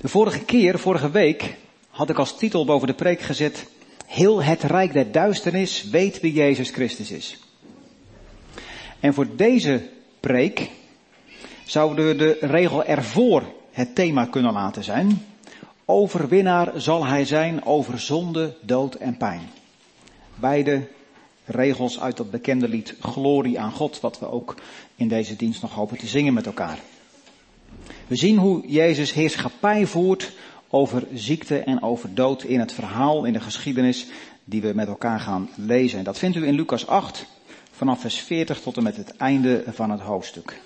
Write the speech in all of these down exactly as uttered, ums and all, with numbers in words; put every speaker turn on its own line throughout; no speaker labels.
De vorige keer, vorige week, had ik als titel boven de preek gezet: Heel het rijk der duisternis weet wie Jezus Christus is. En voor deze preek zouden we de regel ervoor het thema kunnen laten zijn. Overwinnaar zal hij zijn over zonde, dood en pijn. Beide regels uit dat bekende lied Glorie aan God, wat we ook in deze dienst nog hopen te zingen met elkaar. We zien hoe Jezus heerschappij voert over ziekte en over dood in het verhaal, in de geschiedenis die we met elkaar gaan lezen. En dat vindt u in Lucas acht, vanaf vers veertig tot en met het einde van het hoofdstuk.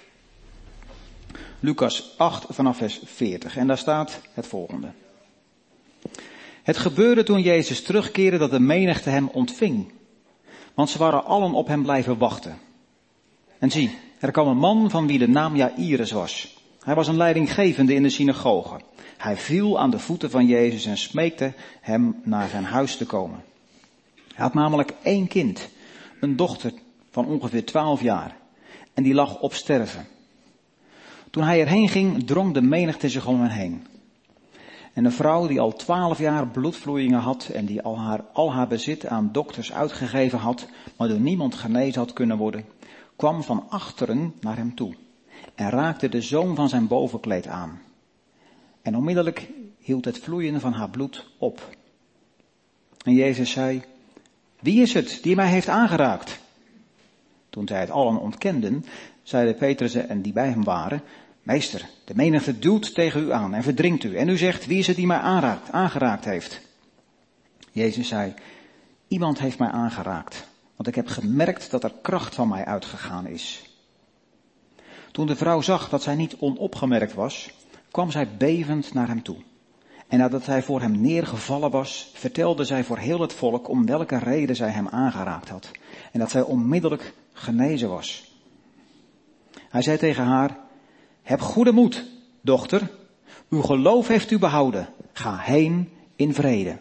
Lucas acht vanaf vers veertig. En daar staat het volgende. Het gebeurde toen Jezus terugkeerde dat de menigte hem ontving. Want ze waren allen op hem blijven wachten. En zie, er kwam een man van wie de naam Jaïrus was. Hij was een leidinggevende in de synagoge. Hij viel aan de voeten van Jezus en smeekte hem naar zijn huis te komen. Hij had namelijk één kind, een dochter van ongeveer twaalf jaar. En die lag op sterven. Toen hij erheen ging, drong de menigte zich om hem heen. En een vrouw die al twaalf jaar bloedvloeien had en die al haar, al haar bezit aan dokters uitgegeven had, maar door niemand genezen had kunnen worden, kwam van achteren naar hem toe en raakte de zoom van zijn bovenkleed aan. En onmiddellijk hield het vloeien van haar bloed op. En Jezus zei: Wie is het die mij heeft aangeraakt? Toen zij het allen ontkenden, zeiden Petrus en die bij hem waren: Meester, de menigte duwt tegen u aan en verdringt u. En u zegt: Wie is het die mij aanraakt, aangeraakt heeft? Jezus zei: Iemand heeft mij aangeraakt, want ik heb gemerkt dat er kracht van mij uitgegaan is. Toen de vrouw zag dat zij niet onopgemerkt was, kwam zij bevend naar hem toe. En nadat hij voor hem neergevallen was, vertelde zij voor heel het volk om welke reden zij hem aangeraakt had. En dat zij onmiddellijk genezen was. Hij zei tegen haar: Heb goede moed, dochter. Uw geloof heeft u behouden. Ga heen in vrede.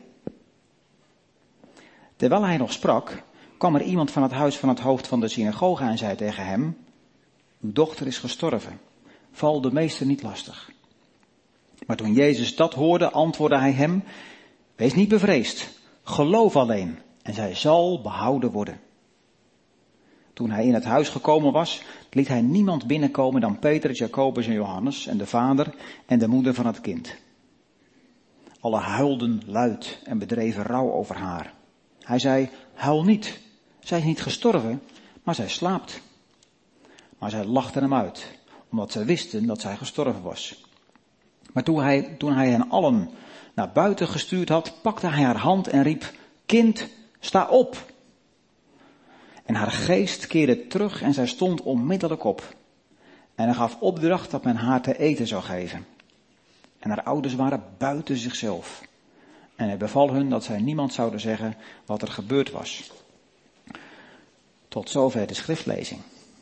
Terwijl hij nog sprak, kwam er iemand van het huis van het hoofd van de synagoge en zei tegen hem: Uw dochter is gestorven. Val de meester niet lastig. Maar toen Jezus dat hoorde, antwoordde hij hem: Wees niet bevreesd. Geloof alleen en zij zal behouden worden. Toen hij in het huis gekomen was, liet hij niemand binnenkomen dan Petrus, Jacobus en Johannes en de vader en de moeder van het kind. Alle huilden luid en bedreven rouw over haar. Hij zei: Huil niet, zij is niet gestorven, maar zij slaapt. Maar zij lachten hem uit, omdat zij wisten dat zij gestorven was. Maar toen hij, toen hij hen allen naar buiten gestuurd had, pakte hij haar hand en riep: Kind, sta op. En haar geest keerde terug en zij stond onmiddellijk op. En hij gaf opdracht dat men haar te eten zou geven. En haar ouders waren buiten zichzelf. En hij beval hun dat zij niemand zouden zeggen wat er gebeurd was. Tot zover de schriftlezing.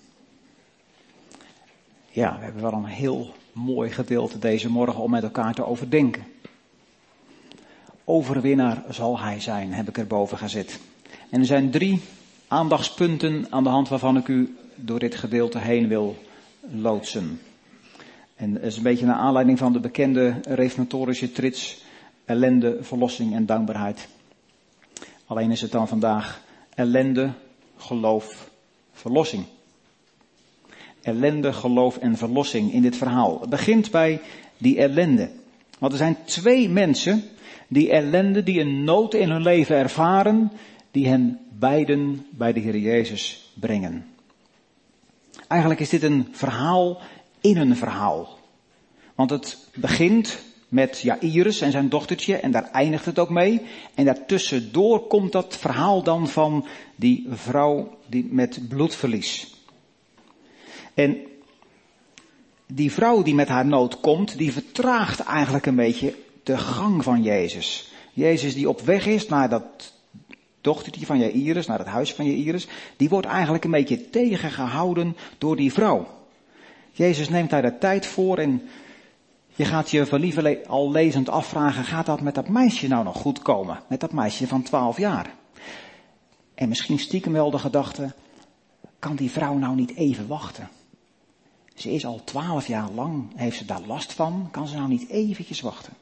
Ja, we hebben wel een heel mooi gedeelte deze morgen om met elkaar te overdenken. Overwinnaar zal hij zijn, heb ik erboven gezet. En er zijn drie aandachtspunten aan de hand waarvan ik u door dit gedeelte heen wil loodsen. En dat is een beetje naar aanleiding van de bekende reformatorische trits: ellende, verlossing en dankbaarheid. Alleen is het dan vandaag ellende, geloof, verlossing. Ellende, geloof en verlossing in dit verhaal. Het begint bij die ellende. Want er zijn twee mensen die ellende, die een nood in hun leven ervaren, die hen beiden bij de Heer Jezus brengen. Eigenlijk is dit een verhaal in een verhaal. Want het begint met Jaïrus en zijn dochtertje en daar eindigt het ook mee. En daartussendoor komt dat verhaal dan van die vrouw die met bloedverlies. En die vrouw die met haar nood komt, die vertraagt eigenlijk een beetje de gang van Jezus. Jezus die op weg is naar dat dochtertje van Jaïrus, naar het huis van Jaïrus, die wordt eigenlijk een beetje tegengehouden door die vrouw. Jezus neemt daar de tijd voor en je gaat je van lieve al lezend afvragen: gaat dat met dat meisje nou nog goed komen? Met dat meisje van twaalf jaar. En misschien stiekem wel de gedachte: kan die vrouw nou niet even wachten? Ze is al twaalf jaar lang, heeft ze daar last van, kan ze nou niet eventjes wachten?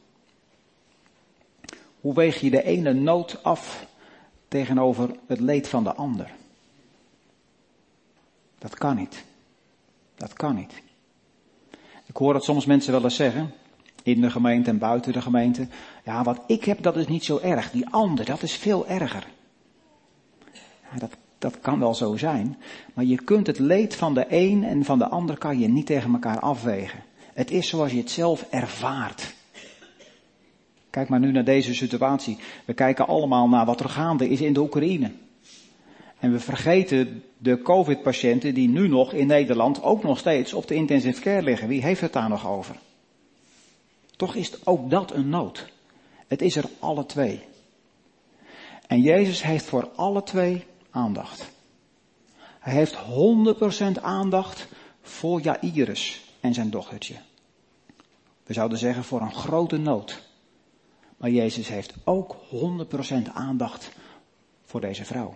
Hoe weeg je de ene nood af tegenover het leed van de ander? Dat kan niet. Dat kan niet. Ik hoor dat soms mensen wel eens zeggen, in de gemeente en buiten de gemeente, ja, wat ik heb, dat is niet zo erg. Die ander, dat is veel erger. Ja, dat, dat kan wel zo zijn, maar je kunt het leed van de een en van de ander kan je niet tegen elkaar afwegen. Het is zoals je het zelf ervaart. Kijk maar nu naar deze situatie. We kijken allemaal naar wat er gaande is in de Oekraïne. En we vergeten de COVID-patiënten die nu nog in Nederland ook nog steeds op de intensive care liggen. Wie heeft het daar nog over? Toch is ook dat een nood. Het is er alle twee. En Jezus heeft voor alle twee aandacht. Hij heeft honderd procent aandacht voor Jairus en zijn dochtertje. We zouden zeggen voor een grote nood. Maar Jezus heeft ook honderd procent aandacht voor deze vrouw.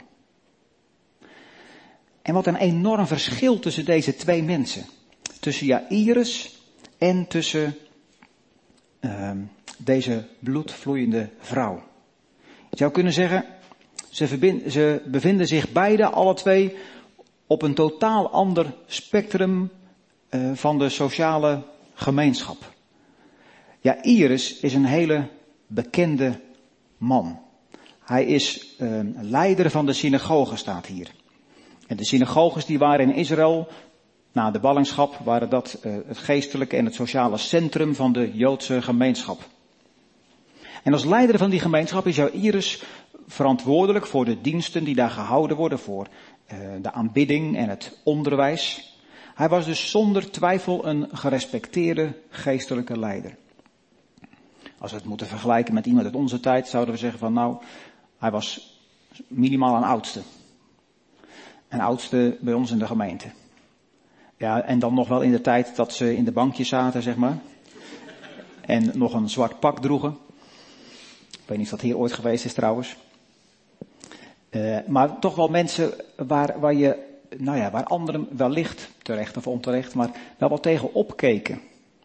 En wat een enorm verschil tussen deze twee mensen. Tussen Jairus en tussen uh, deze bloedvloeiende vrouw. Je zou kunnen zeggen, ze, verbind, ze bevinden zich beide, alle twee, op een totaal ander spectrum uh, van de sociale gemeenschap. Jairus is een hele bekende man. Hij is uh, leider van de synagoge, staat hier. En de synagoges die waren in Israël, na de ballingschap, waren dat uh, het geestelijke en het sociale centrum van de Joodse gemeenschap. En als leider van die gemeenschap is Jairus verantwoordelijk voor de diensten die daar gehouden worden, voor uh, de aanbidding en het onderwijs. Hij was dus zonder twijfel een gerespecteerde geestelijke leider. Als we het moeten vergelijken met iemand uit onze tijd, zouden we zeggen van nou, hij was minimaal een oudste. Een oudste bij ons in de gemeente. Ja, en dan nog wel in de tijd dat ze in de bankjes zaten, zeg maar. En nog een zwart pak droegen. Ik weet niet of dat hier ooit geweest is trouwens. Uh, maar toch wel mensen waar, waar je, nou ja, waar anderen wellicht, terecht of onterecht, maar wel wat tegen opkeken.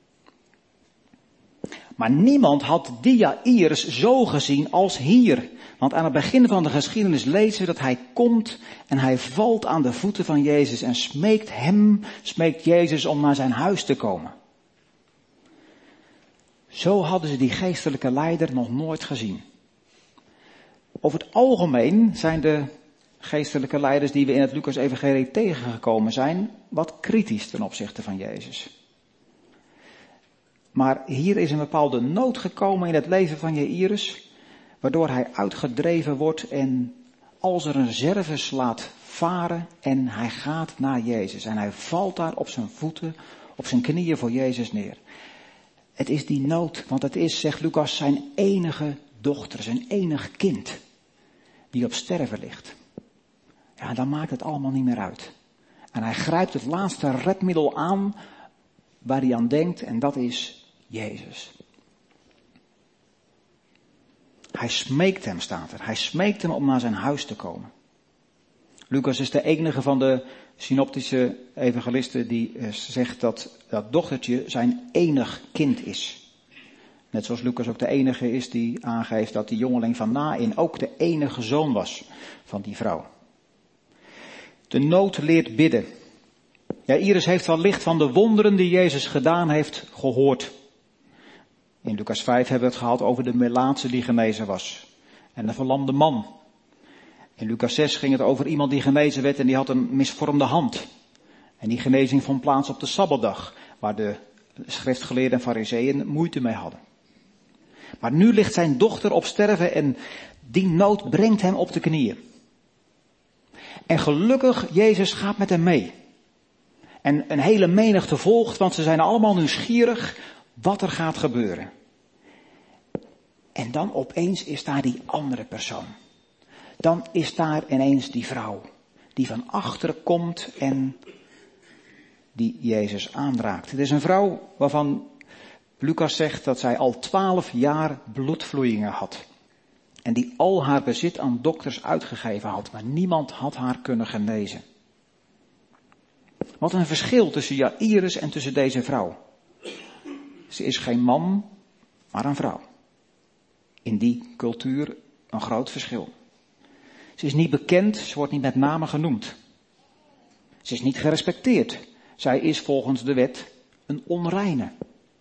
Maar niemand had die Jairus zo gezien als hier. Want aan het begin van de geschiedenis lezen we dat hij komt en hij valt aan de voeten van Jezus en smeekt hem, smeekt Jezus om naar zijn huis te komen. Zo hadden ze die geestelijke leider nog nooit gezien. Over het algemeen zijn de geestelijke leiders die we in het Lucas-evangelie tegengekomen zijn, wat kritisch ten opzichte van Jezus. Maar hier is een bepaalde nood gekomen in het leven van Jairus, waardoor hij uitgedreven wordt en als er een reserves laat varen en hij gaat naar Jezus. En hij valt daar op zijn voeten, op zijn knieën voor Jezus neer. Het is die nood, want het is, zegt Lucas, zijn enige dochter, zijn enig kind, die op sterven ligt. Ja, dan maakt het allemaal niet meer uit. En hij grijpt het laatste redmiddel aan waar hij aan denkt en dat is Jezus. Hij smeekt hem, staat er. Hij smeekt hem om naar zijn huis te komen. Lucas is de enige van de synoptische evangelisten die zegt dat dat dochtertje zijn enig kind is. Net zoals Lucas ook de enige is die aangeeft dat die jongeling van Naïn ook de enige zoon was van die vrouw. De nood leert bidden. Jairus heeft wellicht van de wonderen die Jezus gedaan heeft gehoord. In Lucas vijf hebben we het gehad over de melaatse die genezen was. En de verlamde man. In Lucas zes ging het over iemand die genezen werd en die had een misvormde hand. En die genezing vond plaats op de Sabbatdag, waar de schriftgeleerden en fariseeën moeite mee hadden. Maar nu ligt zijn dochter op sterven en die nood brengt hem op de knieën. En gelukkig, Jezus gaat met hem mee. En een hele menigte volgt, want ze zijn allemaal nieuwsgierig wat er gaat gebeuren. En dan opeens is daar die andere persoon. Dan is daar ineens die vrouw, die van achteren komt en die Jezus aanraakt. Het is een vrouw waarvan Lucas zegt dat zij al twaalf jaar bloedvloeien had. En die al haar bezit aan dokters uitgegeven had, maar niemand had haar kunnen genezen. Wat een verschil tussen Jaïrus en tussen deze vrouw. Ze is geen man, maar een vrouw. In die cultuur een groot verschil. Ze is niet bekend, ze wordt niet met name genoemd. Ze is niet gerespecteerd. Zij is volgens de wet een onreine.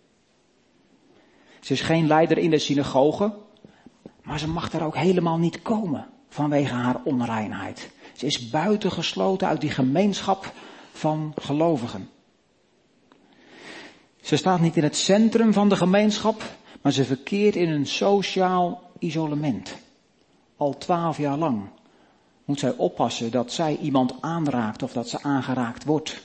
Ze is geen leider in de synagoge, maar ze mag daar ook helemaal niet komen vanwege haar onreinheid. Ze is buitengesloten uit die gemeenschap van gelovigen. Ze staat niet in het centrum van de gemeenschap, maar ze verkeert in een sociaal isolement. Al twaalf jaar lang moet zij oppassen dat zij iemand aanraakt of dat ze aangeraakt wordt.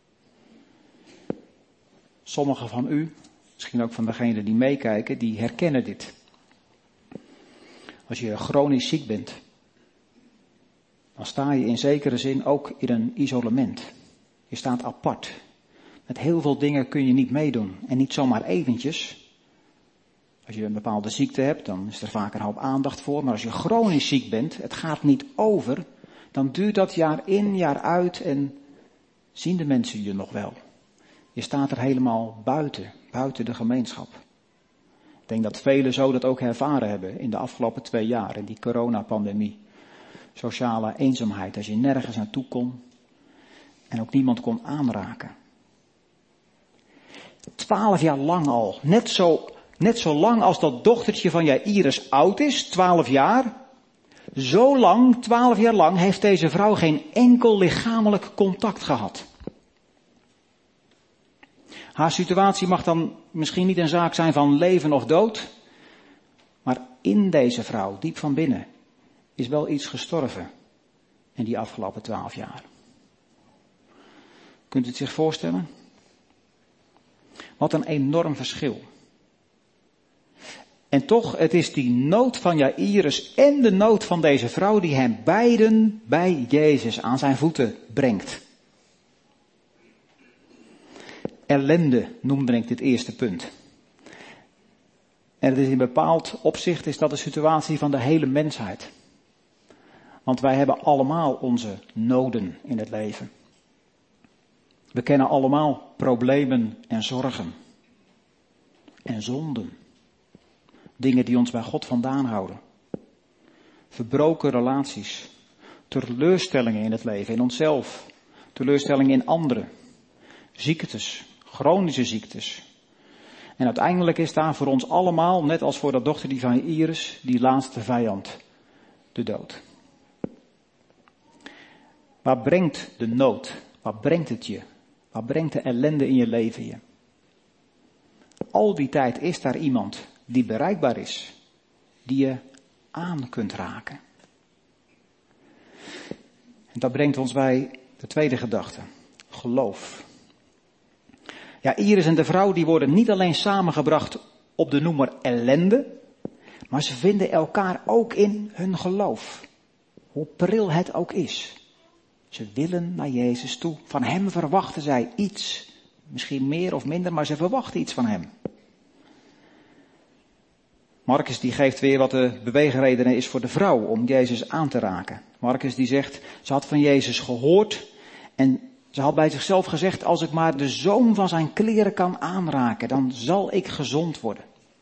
Sommigen van u, misschien ook van degenen die meekijken, die herkennen dit. Als je chronisch ziek bent, dan sta je in zekere zin ook in een isolement. Je staat apart. Met heel veel dingen kun je niet meedoen. En niet zomaar eventjes. Als je een bepaalde ziekte hebt, dan is er vaak een hoop aandacht voor. Maar als je chronisch ziek bent, het gaat niet over, dan duurt dat jaar in, jaar uit en zien de mensen je nog wel. Je staat er helemaal buiten, buiten de gemeenschap. Ik denk dat velen zo dat ook ervaren hebben in de afgelopen twee jaar, in die coronapandemie. Sociale eenzaamheid, als je nergens naartoe kon en ook niemand kon aanraken. Twaalf jaar lang al, net zo, net zo lang als dat dochtertje van Jaïrus oud is, twaalf jaar. Zo lang, twaalf jaar lang, heeft deze vrouw geen enkel lichamelijk contact gehad. Haar situatie mag dan misschien niet een zaak zijn van leven of dood, maar in deze vrouw, diep van binnen, is wel iets gestorven in die afgelopen twaalf jaar. Kunt u het zich voorstellen? Wat een enorm verschil. En toch, het is die nood van Jaïrus en de nood van deze vrouw die hem beiden bij Jezus aan zijn voeten brengt. Ellende noemde ik dit eerste punt. En het is in bepaald opzicht is dat de situatie van de hele mensheid. Want wij hebben allemaal onze noden in het leven. We kennen allemaal problemen en zorgen. En zonden. Dingen die ons bij God vandaan houden. Verbroken relaties. Teleurstellingen in het leven, in onszelf. Teleurstellingen in anderen. Ziektes, chronische ziektes. En uiteindelijk is daar voor ons allemaal, net als voor dat dochter die van Jaïrus, die laatste vijand, de dood. Waar brengt de nood? Waar brengt het je? Waar brengt de ellende in je leven je? Al die tijd is daar iemand die bereikbaar is, die je aan kunt raken. En dat brengt ons bij de tweede gedachte, geloof. Ja, Iris en de vrouw die worden niet alleen samengebracht op de noemer ellende, maar ze vinden elkaar ook in hun geloof. Hoe pril het ook is. Ze willen naar Jezus toe. Van hem verwachten zij iets. Misschien meer of minder, maar ze verwachten iets van hem. Marcus die geeft weer wat de beweegreden is voor de vrouw om Jezus aan te raken. Marcus die zegt, ze had van Jezus gehoord en ze had bij zichzelf gezegd, als ik maar de zoom van zijn kleren kan aanraken, dan zal ik gezond worden.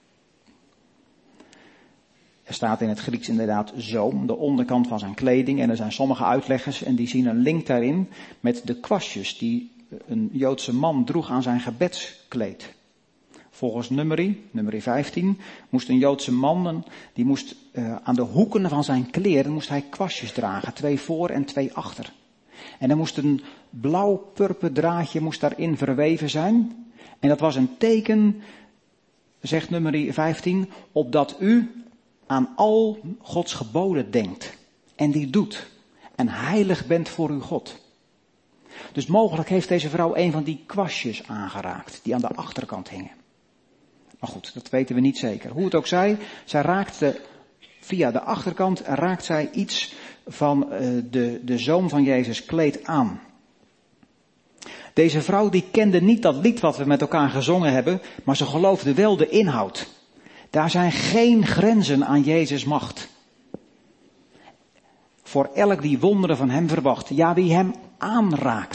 Er staat in het Grieks inderdaad zoom, de onderkant van zijn kleding. En er zijn sommige uitleggers en die zien een link daarin met de kwastjes die een Joodse man droeg aan zijn gebedskleed. Volgens Numeri, Numeri vijftien, moest een Joodse man, die moest uh, aan de hoeken van zijn kleren moest hij kwastjes dragen. Twee voor en twee achter. En er moest een blauw-purper draadje moest daarin verweven zijn. En dat was een teken, zegt Numeri vijftien, opdat u aan al Gods geboden denkt. En die doet. En heilig bent voor uw God. Dus mogelijk heeft deze vrouw een van die kwastjes aangeraakt, die aan de achterkant hingen. Maar goed, dat weten we niet zeker. Hoe het ook zij, zij raakte via de achterkant, raakt zij iets van uh, de, de zoom van Jezus kleed aan. Deze vrouw die kende niet dat lied wat we met elkaar gezongen hebben, maar ze geloofde wel de inhoud. Daar zijn geen grenzen aan Jezus' macht. Voor elk die wonderen van hem verwacht. Ja, wie hem aanraakt.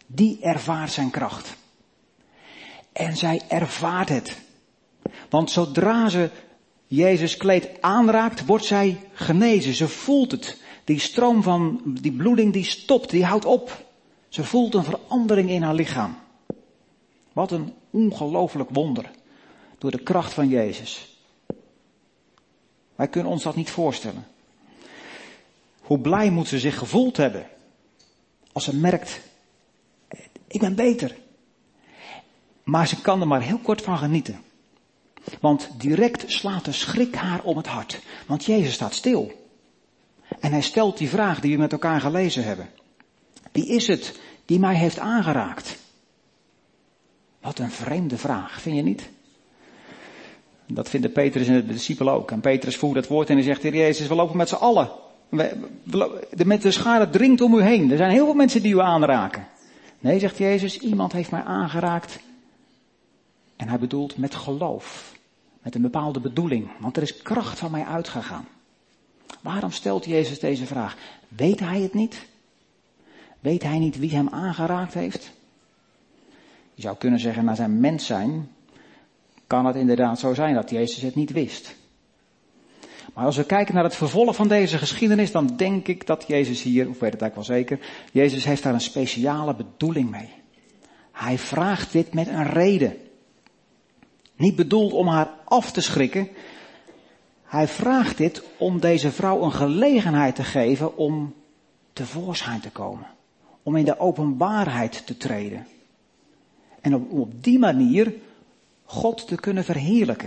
Die ervaart zijn kracht. En zij ervaart het. Want zodra ze Jezus kleed aanraakt, wordt zij genezen. Ze voelt het. Die stroom van die bloeding die stopt, die houdt op. Ze voelt een verandering in haar lichaam. Wat een ongelooflijk wonder. Door de kracht van Jezus. Wij kunnen ons dat niet voorstellen. Hoe blij moet ze zich gevoeld hebben. Als ze merkt, ik ben beter. Maar ze kan er maar heel kort van genieten. Want direct slaat de schrik haar om het hart. Want Jezus staat stil. En hij stelt die vraag die we met elkaar gelezen hebben. Wie is het die mij heeft aangeraakt? Wat een vreemde vraag, vind je niet? Dat vinden Petrus en de discipelen ook. En Petrus voert het woord en hij zegt, Heer Jezus, we lopen met z'n allen. We, we, de, met de schare dringt om u heen. Er zijn heel veel mensen die u aanraken. Nee, zegt Jezus, iemand heeft mij aangeraakt. En hij bedoelt met geloof. Met een bepaalde bedoeling. Want er is kracht van mij uitgegaan. Waarom stelt Jezus deze vraag? Weet hij het niet? Weet hij niet wie hem aangeraakt heeft? Je zou kunnen zeggen, naar zijn mens zijn, kan het inderdaad zo zijn dat Jezus het niet wist. Maar als we kijken naar het vervolg van deze geschiedenis, dan denk ik dat Jezus hier, of weet het eigenlijk wel zeker, Jezus heeft daar een speciale bedoeling mee. Hij vraagt dit met een reden. Niet bedoeld om haar af te schrikken. Hij vraagt dit om deze vrouw een gelegenheid te geven om tevoorschijn te komen. Om in de openbaarheid te treden. En om op die manier God te kunnen verheerlijken.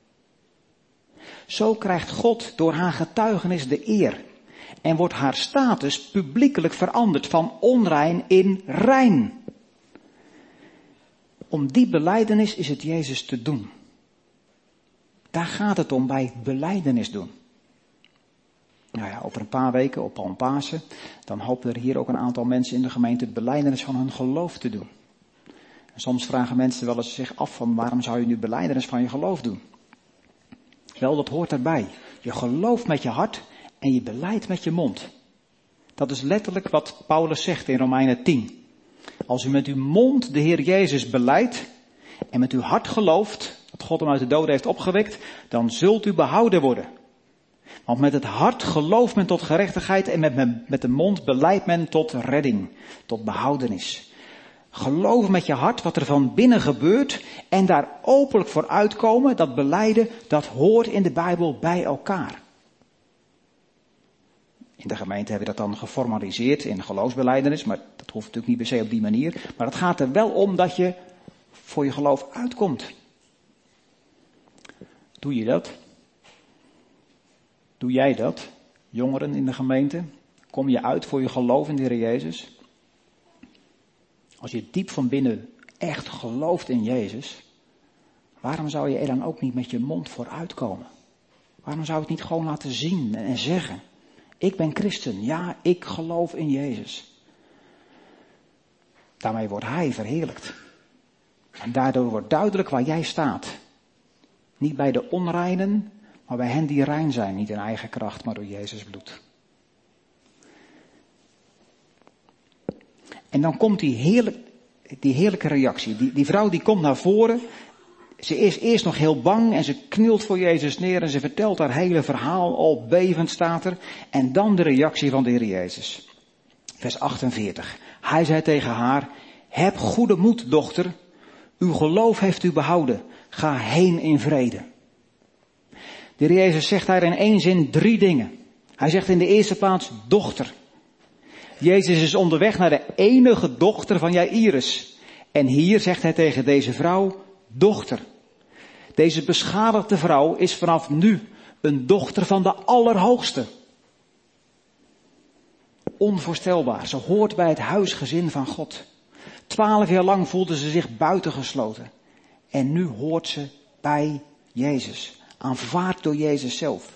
Zo krijgt God door haar getuigenis de eer. En wordt haar status publiekelijk veranderd van onrein in rein. Om die belijdenis is het Jezus te doen. Daar gaat het om bij belijdenis doen. Nou ja, over een paar weken op Palmpasen, dan hopen er hier ook een aantal mensen in de gemeente het belijdenis van hun geloof te doen. En soms vragen mensen wel eens zich af van waarom zou je nu belijdenis van je geloof doen? Wel, dat hoort erbij. Je gelooft met je hart en je belijdt met je mond. Dat is letterlijk wat Paulus zegt in Romeinen tien. Als u met uw mond de Heer Jezus belijdt en met uw hart gelooft dat God hem uit de doden heeft opgewekt, dan zult u behouden worden. Want met het hart gelooft men tot gerechtigheid en met, met de mond belijdt men tot redding, tot behoudenis. Geloof met je hart wat er van binnen gebeurt en daar openlijk voor uitkomen, dat belijden, dat hoort in de Bijbel bij elkaar. In de gemeente hebben we dat dan geformaliseerd in geloofsbelijdenis, maar dat hoeft natuurlijk niet per se op die manier. Maar het gaat er wel om dat je voor je geloof uitkomt. Doe je dat? Doe jij dat? Jongeren in de gemeente? Kom je uit voor je geloof in de Heer Jezus? Als je diep van binnen echt gelooft in Jezus, waarom zou je er dan ook niet met je mond voor uitkomen? Waarom zou je het niet gewoon laten zien en zeggen? Ik ben christen, ja, ik geloof in Jezus. Daarmee wordt Hij verheerlijkt. En daardoor wordt duidelijk waar jij staat. Niet bij de onreinen, maar bij hen die rein zijn. Niet in eigen kracht, maar door Jezus bloed. En dan komt die, heerlijk, die heerlijke reactie. Die, die vrouw die komt naar voren. Ze is eerst nog heel bang en ze knielt voor Jezus neer en ze vertelt haar hele verhaal, al bevend staat er. En dan de reactie van de Heer Jezus. Vers achtenveertig. Hij zei tegen haar, heb goede moed, dochter. Uw geloof heeft u behouden. Ga heen in vrede. De Heer Jezus zegt daar in één zin drie dingen. Hij zegt in de eerste plaats, dochter. Jezus is onderweg naar de enige dochter van Jairus. En hier zegt hij tegen deze vrouw, dochter. Deze beschadigde vrouw is vanaf nu een dochter van de Allerhoogste. Onvoorstelbaar, ze hoort bij het huisgezin van God. Twaalf jaar lang voelde ze zich buitengesloten. En nu hoort ze bij Jezus, aanvaard door Jezus zelf.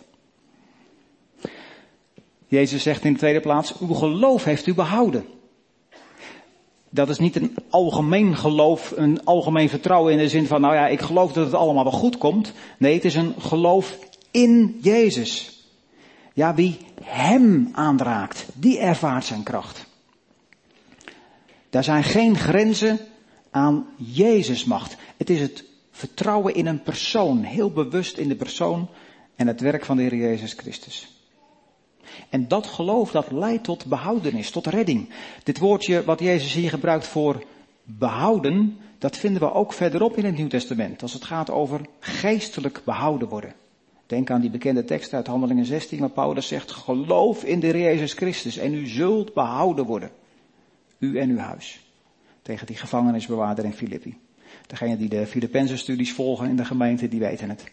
Jezus zegt in de tweede plaats, uw geloof heeft u behouden. Dat is niet een algemeen geloof, een algemeen vertrouwen in de zin van, nou ja, ik geloof dat het allemaal wel goed komt. Nee, het is een geloof in Jezus. Ja, wie hem aanraakt, die ervaart zijn kracht. Daar zijn geen grenzen aan Jezus' macht. Het is het vertrouwen in een persoon, heel bewust in de persoon en het werk van de Heer Jezus Christus. En dat geloof, dat leidt tot behoudenis, tot redding. Dit woordje wat Jezus hier gebruikt voor behouden, dat vinden we ook verderop in het Nieuw Testament, als het gaat over geestelijk behouden worden. Denk aan die bekende tekst uit Handelingen zestien, waar Paulus zegt, geloof in de Heer Jezus Christus en u zult behouden worden. U en uw huis. Tegen die gevangenisbewaarder in Filippi. Degenen die de Filippense studies volgen in de gemeente, die weten het.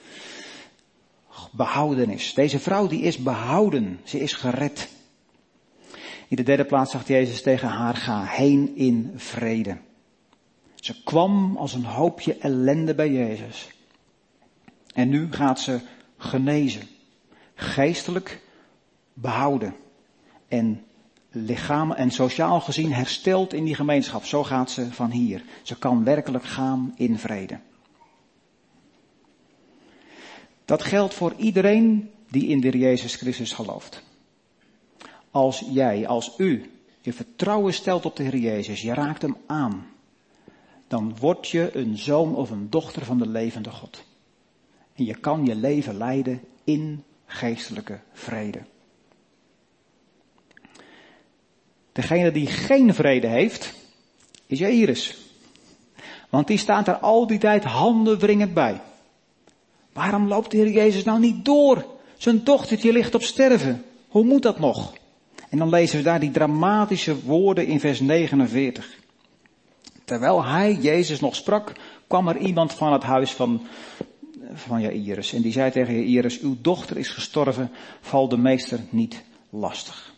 Behoudenis. Deze vrouw die is behouden. Ze is gered. In de derde plaats zegt Jezus tegen haar, ga heen in vrede. Ze kwam als een hoopje ellende bij Jezus. En nu gaat ze genezen. Geestelijk behouden. En lichaam en sociaal gezien hersteld in die gemeenschap. Zo gaat ze van hier. Ze kan werkelijk gaan in vrede. Dat geldt voor iedereen die in de Heer Jezus Christus gelooft. Als jij, als u, je vertrouwen stelt op de Heer Jezus, je raakt hem aan, dan word je een zoon of een dochter van de levende God. En je kan je leven leiden in geestelijke vrede. Degene die geen vrede heeft, is Jairus. Want die staat er al die tijd handenwringend bij. Waarom loopt de Heer Jezus nou niet door? Zijn dochtertje ligt op sterven. Hoe moet dat nog? En dan lezen we daar die dramatische woorden in vers negenenveertig. Terwijl hij, Jezus, nog sprak, kwam er iemand van het huis van, van Jairus. En die zei tegen Jairus, uw dochter is gestorven, val de meester niet lastig.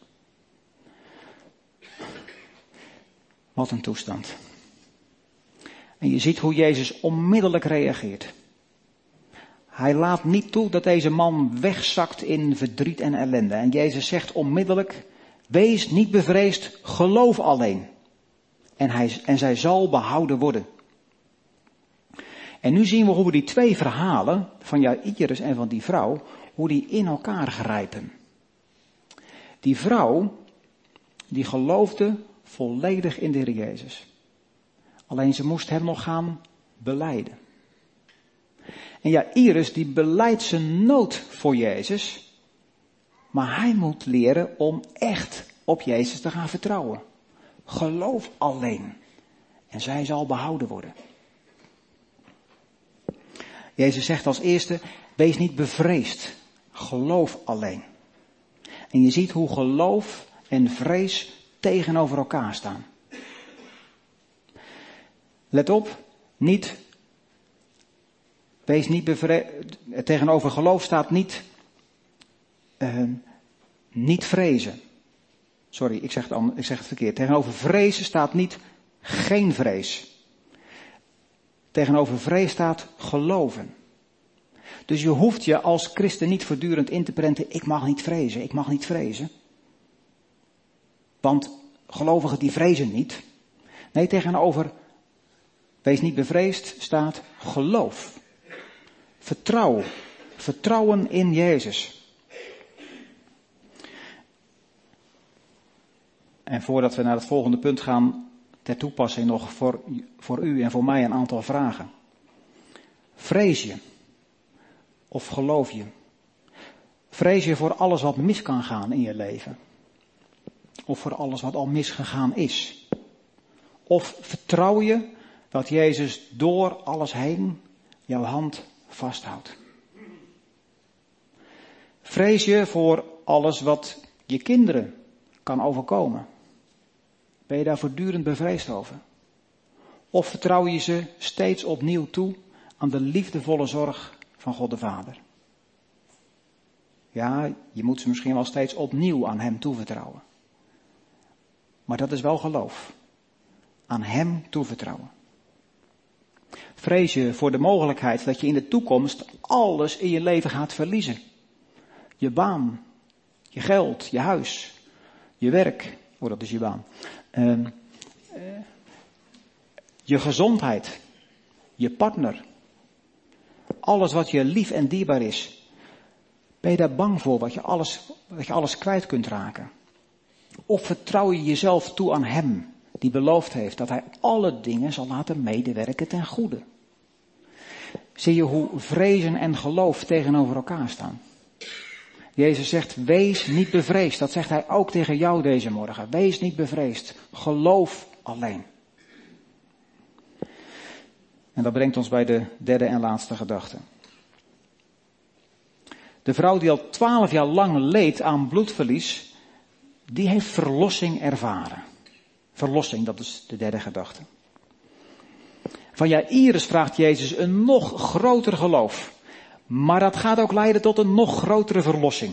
Wat een toestand. En je ziet hoe Jezus onmiddellijk reageert. Hij laat niet toe dat deze man wegzakt in verdriet en ellende. En Jezus zegt onmiddellijk, wees niet bevreesd, geloof alleen. En, hij, en zij zal behouden worden. En nu zien we hoe we die twee verhalen, van Jairus en van die vrouw, hoe die in elkaar grijpen. Die vrouw, die geloofde volledig in de Heer Jezus. Alleen ze moest hem nog gaan belijden. En Jairus die belijdt zijn nood voor Jezus, maar hij moet leren om echt op Jezus te gaan vertrouwen. Geloof alleen en zij zal behouden worden. Jezus zegt als eerste, wees niet bevreesd, geloof alleen. En je ziet hoe geloof en vrees tegenover elkaar staan. Let op, niet, wees niet bevreesd, tegenover geloof staat niet, uh, niet vrezen. Sorry, ik zeg, het al, ik zeg het verkeerd. Tegenover vrezen staat niet geen vrees. Tegenover vrees staat geloven. Dus je hoeft je als christen niet voortdurend in te prenten, ik mag niet vrezen, ik mag niet vrezen. Want gelovigen die vrezen niet. Nee, tegenover wees niet bevreesd staat geloof. Vertrouwen. Vertrouwen in Jezus. En voordat we naar het volgende punt gaan, ter toepassing nog voor, voor u en voor mij een aantal vragen. Vrees je? Of geloof je? Vrees je voor alles wat mis kan gaan in je leven? Of voor alles wat al misgegaan is? Of vertrouw je dat Jezus door alles heen jouw hand vasthoudt? Vrees je voor alles wat je kinderen kan overkomen? Ben je daar voortdurend bevreesd over? Of vertrouw je ze steeds opnieuw toe aan de liefdevolle zorg van God de Vader? Ja, je moet ze misschien wel steeds opnieuw aan Hem toevertrouwen. Maar dat is wel geloof. Aan Hem toevertrouwen. Vrees je voor de mogelijkheid dat je in de toekomst alles in je leven gaat verliezen? Je baan, je geld, je huis, je werk. Oh, dat is je baan. Uh, uh, je gezondheid, je partner. Alles wat je lief en dierbaar is. Ben je daar bang voor, wat je alles, dat je alles kwijt kunt raken? Of vertrouw je jezelf toe aan Hem, die beloofd heeft dat hij alle dingen zal laten medewerken ten goede. Zie je hoe vrezen en geloof tegenover elkaar staan? Jezus zegt, wees niet bevreesd. Dat zegt hij ook tegen jou deze morgen. Wees niet bevreesd. Geloof alleen. En dat brengt ons bij de derde en laatste gedachte. De vrouw die al twaalf jaar lang leed aan bloedverlies, die heeft verlossing ervaren. Verlossing, dat is de derde gedachte. Van Jaïrus vraagt Jezus een nog groter geloof. Maar dat gaat ook leiden tot een nog grotere verlossing.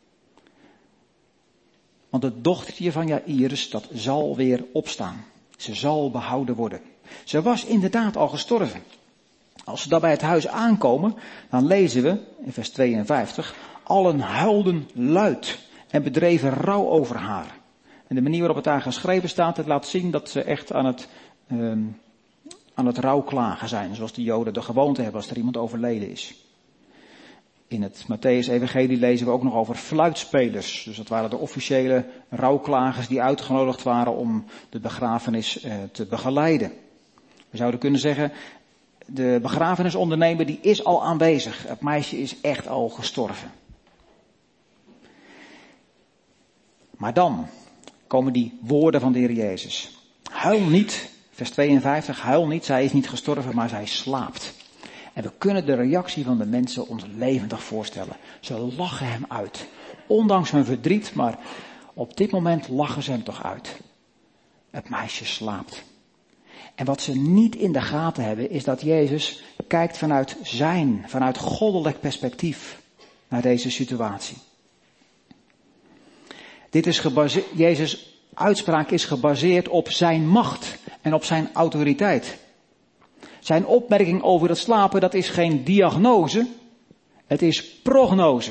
Want het dochtertje van Jaïrus, dat zal weer opstaan. Ze zal behouden worden. Ze was inderdaad al gestorven. Als ze dan bij het huis aankomen, dan lezen we in vers tweeënvijftig, allen huilden luid en bedreven rouw over haar. En de manier waarop het daar geschreven staat, het laat zien dat ze echt aan het, um, aan het rouwklagen zijn. Zoals de Joden de gewoonte hebben als er iemand overleden is. In het Mattheüs-evangelie lezen we ook nog over fluitspelers. Dus dat waren de officiële rouwklagers die uitgenodigd waren om de begrafenis uh, te begeleiden. We zouden kunnen zeggen, de begrafenisondernemer die is al aanwezig. Het meisje is echt al gestorven. Maar dan komen die woorden van de Heer Jezus. Huil niet, vers tweeënvijftig, huil niet, zij is niet gestorven, maar zij slaapt. En we kunnen de reactie van de mensen ons levendig voorstellen. Ze lachen hem uit. Ondanks hun verdriet, maar op dit moment lachen ze hem toch uit. Het meisje slaapt. En wat ze niet in de gaten hebben, is dat Jezus kijkt vanuit zijn, vanuit goddelijk perspectief naar deze situatie. Dit is gebaseerd, Jezus' uitspraak is gebaseerd op zijn macht en op zijn autoriteit. Zijn opmerking over het slapen, dat is geen diagnose, het is prognose.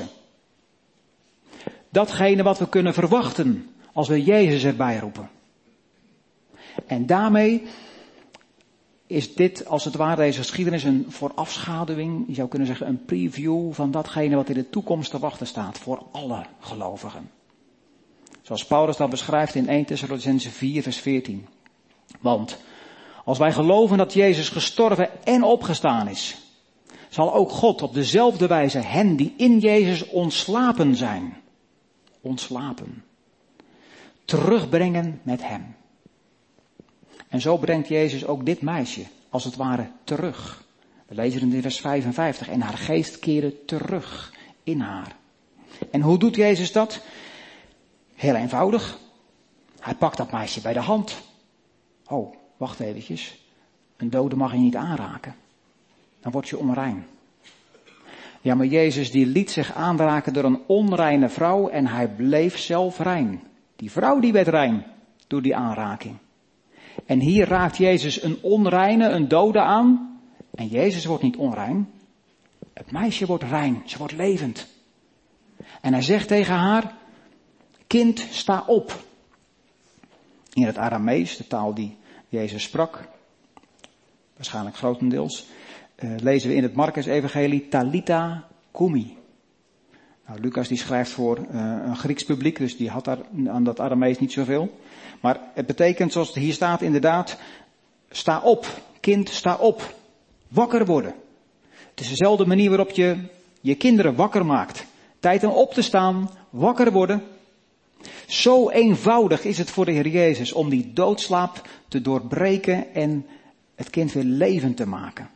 Datgene wat we kunnen verwachten als we Jezus erbij roepen. En daarmee is dit als het ware deze geschiedenis een voorafschaduwing, je zou kunnen zeggen een preview van datgene wat in de toekomst te wachten staat voor alle gelovigen. Zoals Paulus dat beschrijft in eerste Thessalonicenzen vier vers veertien. Want als wij geloven dat Jezus gestorven en opgestaan is, zal ook God op dezelfde wijze hen die in Jezus ontslapen zijn, ontslapen, terugbrengen met hem. En zo brengt Jezus ook dit meisje, als het ware, terug. We lezen het in vers vijfenvijftig. En haar geest keerde terug in haar. En hoe doet Jezus dat? Heel eenvoudig. Hij pakt dat meisje bij de hand. Oh, wacht eventjes. Een dode mag je niet aanraken. Dan word je onrein. Ja, maar Jezus die liet zich aanraken door een onreine vrouw en hij bleef zelf rein. Die vrouw die werd rein door die aanraking. En hier raakt Jezus een onreine, een dode aan. En Jezus wordt niet onrein. Het meisje wordt rein, ze wordt levend. En hij zegt tegen haar, kind, sta op. In het Aramees, de taal die Jezus sprak, waarschijnlijk grotendeels, uh, lezen we in het Markus-evangelie, Talita Kumi. Nou, Lucas die schrijft voor uh, een Grieks publiek, dus die had daar aan dat Aramees niet zoveel. Maar het betekent, zoals het hier staat, inderdaad, sta op, kind, sta op. Wakker worden. Het is dezelfde manier waarop je je kinderen wakker maakt. Tijd om op te staan, wakker worden. Zo eenvoudig is het voor de Heer Jezus om die doodslaap te doorbreken en het kind weer levend te maken.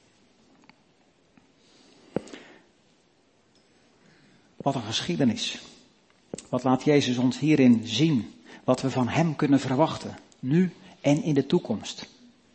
Wat een geschiedenis. Wat laat Jezus ons hierin zien? Wat we van hem kunnen verwachten, nu en in de toekomst.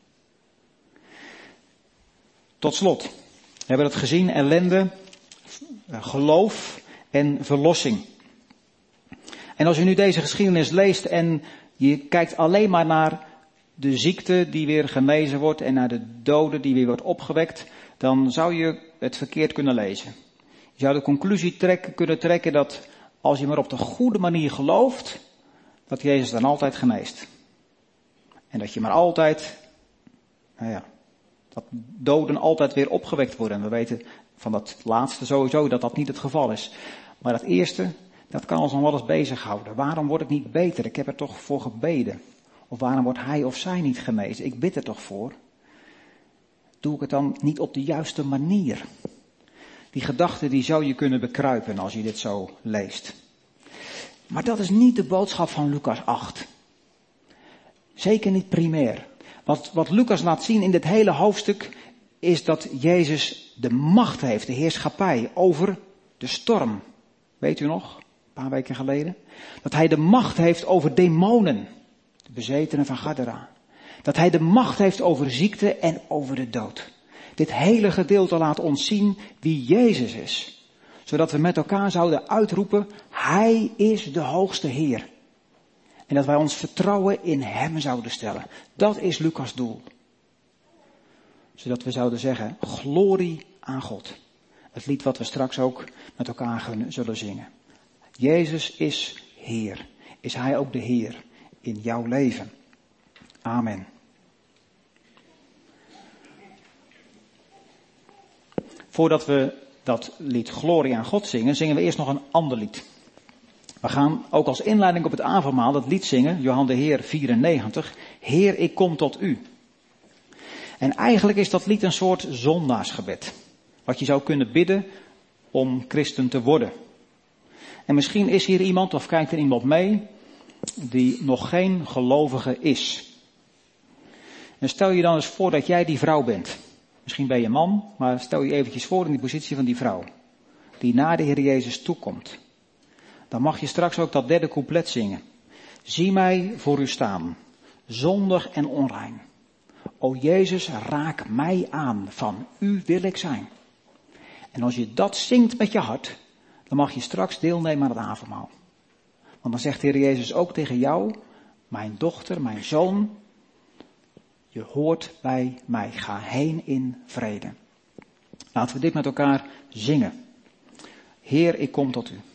Tot slot, we hebben het gezien, ellende, geloof en verlossing. En als je nu deze geschiedenis leest en je kijkt alleen maar naar de ziekte die weer genezen wordt en naar de dode die weer wordt opgewekt, dan zou je het verkeerd kunnen lezen. Je zou de conclusie trekken, kunnen trekken dat als je maar op de goede manier gelooft, dat Jezus dan altijd geneest. En dat je maar altijd, nou ja, dat doden altijd weer opgewekt worden. En we weten van dat laatste sowieso dat dat niet het geval is. Maar dat eerste, dat kan ons nog wel eens bezighouden. Waarom word ik niet beter? Ik heb er toch voor gebeden. Of waarom wordt hij of zij niet genezen? Ik bid er toch voor. Doe ik het dan niet op de juiste manier? Die gedachte die zou je kunnen bekruipen als je dit zo leest. Maar dat is niet de boodschap van Lucas acht. Zeker niet primair. Wat, wat Lucas laat zien in dit hele hoofdstuk is dat Jezus de macht heeft, de heerschappij over de storm. Weet u nog? Een paar weken geleden. Dat hij de macht heeft over demonen. De bezetenen van Gadara. Dat hij de macht heeft over ziekte en over de dood. Dit hele gedeelte laat ons zien wie Jezus is. Zodat we met elkaar zouden uitroepen, hij is de hoogste Heer. En dat wij ons vertrouwen in hem zouden stellen. Dat is Lucas' doel. Zodat we zouden zeggen, glorie aan God. Het lied wat we straks ook met elkaar zullen zingen. Jezus is Heer. Is hij ook de Heer in jouw leven? Amen. Voordat we dat lied Glorie aan God zingen, zingen we eerst nog een ander lied. We gaan ook als inleiding op het avondmaal dat lied zingen, Johan de Heer vierennegentig, Heer, ik kom tot u. En eigenlijk is dat lied een soort zondaarsgebed. Wat je zou kunnen bidden om christen te worden. En misschien is hier iemand of kijkt er iemand mee die nog geen gelovige is. En stel je dan eens voor dat jij die vrouw bent. Misschien ben je man, maar stel je eventjes voor in die positie van die vrouw. Die naar de Heer Jezus toekomt. Dan mag je straks ook dat derde couplet zingen. Zie mij voor u staan, zondig en onrein. O Jezus, raak mij aan, van u wil ik zijn. En als je dat zingt met je hart, dan mag je straks deelnemen aan het avondmaal. Want dan zegt de Heer Jezus ook tegen jou, mijn dochter, mijn zoon, je hoort bij mij, ga heen in vrede. Laten we dit met elkaar zingen. Heer, ik kom tot u.